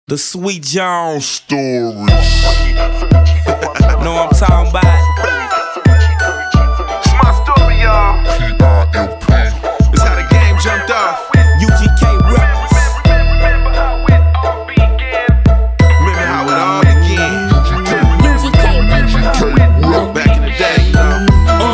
The Sweet Jones stories. Know what I'm talking about? It's my story, y'all. P-I-M-P. It's how the game jumped off. UGK Records. Remember how it all began. Remember how it all began. UGK Back in the day, you know.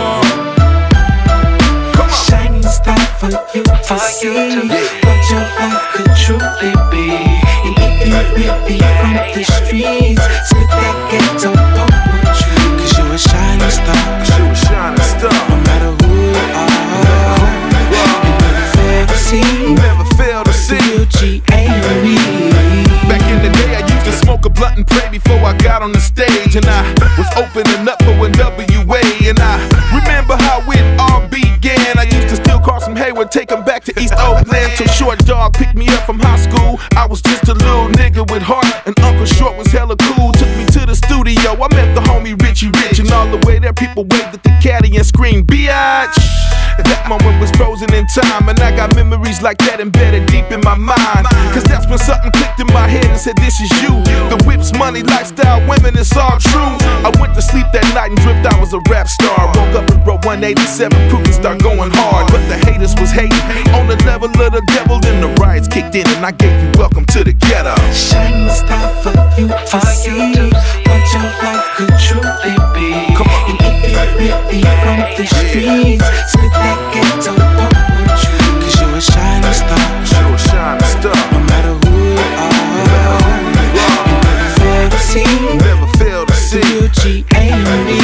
Come on. Shining star for you to see what your life could truly be. And if you really from the streets, spit that ghetto poetry. Cause you a shining star, You a shining star. no matter who you are. You never fail to see Never fail to the see. real G.A.M.E. Back in the day, I used to smoke a blunt and pray before I got on the stage. And I was opening up for NWA. And I remember how it all began. I used to steal cars from Hayward, take them back to East Oakland. So Short Dog picked me up from high school. I was just a little nigga with heart, and Uncle Short was hella cool. Took me to the studio, I met the homie Richie Rich. And all the way there, people waved at the caddy and screamed, "Biatch!" That moment was frozen in time, and I got memories like that embedded deep in my mind. Cause that's when something clicked in my head and said, this is you. The whips, money, lifestyle, women, it's all true. I went to sleep that night and dreamt I was a rap star. Woke up and wrote 187 proof and start going hard. But the haters was hating on the level of the devil. Then the riots kicked in and I gave you welcome to the ghetto. Shining star for you to see what your life could truly be. Come on. And if you really from the streets, spit that ghetto poetry. Cause you a shining star, You a shining star. no matter who you are. You never fail to see Never fail to the see. real G.A.M.E.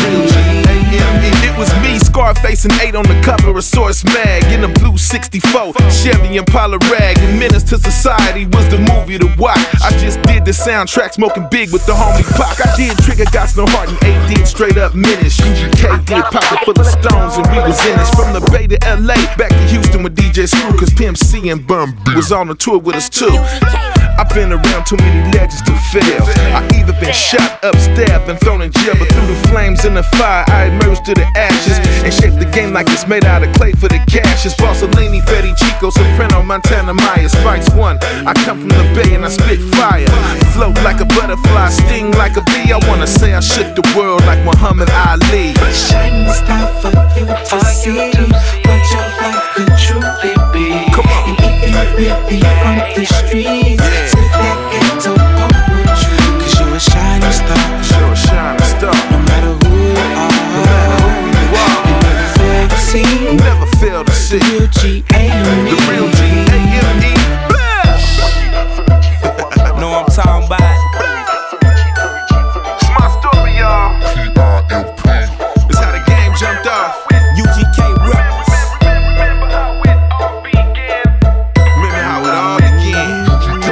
It was me, Scarface, and 8 on the cover of Source Mag. In a blue 64, Chevy Impala rag. And Menace to Society was the movie to watch. I just did the soundtrack, smoking big with the homie Pac. I did Trigger Got No Heart, and 8 did Straight Up Menace. UGK did Pocket Full of Stones, and we was in it. From the Bay to LA, back to Houston with DJ Screw. Cause Pimp C and Bum was on the tour with us too. I've been around too many legends to fail. I either been shot up, stabbed, and thrown in jail. But through the flames and the fire, I emerged to the ashes and shaped the game like it's made out of clay for the cash. It's Bossellini, Fetty, Chico, Soprano, Montana, Maya, Spice One. I come from the Bay and I spit fire. Float like a butterfly, sting like a bee. I wanna say I shook the world like Muhammad Ali. Shining star for you to see what your life could truly be. Come on. And if you really from the streets, spit that ghetto poetry. Cause you a shining star, You're a shining star. no matter who you are. You never fail to see Never fail to see the real G.A.M.E. the real G.A.M.E. Know what I'm talking about? It's my story, y'all. It's how the game jumped off. UGK Records. Remember how it all began. Remember how it all began.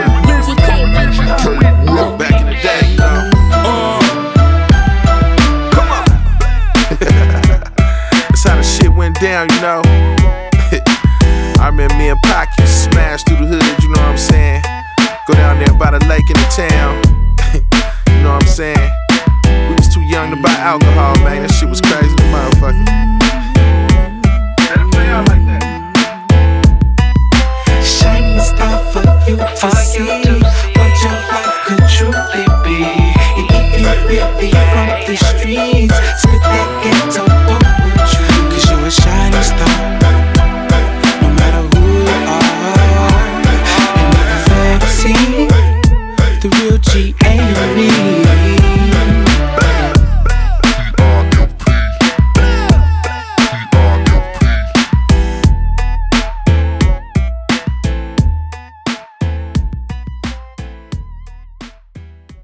UGK Back in the day, you know. Come on. That's how the shit went down, you know. I remember me and Pac used to smash through the hood, you know what I'm saying? Go down there by the lake in the town. You know what I'm saying? We was too young to buy alcohol, man. That shit was crazy, the motherfucker. Let it play out like that. Shining star for you to see what your life could truly be. And if you really from the streets, spit that ghetto poetry. Cause you a shining star, no matter who you are. You never fail to see the real G.A.M.E.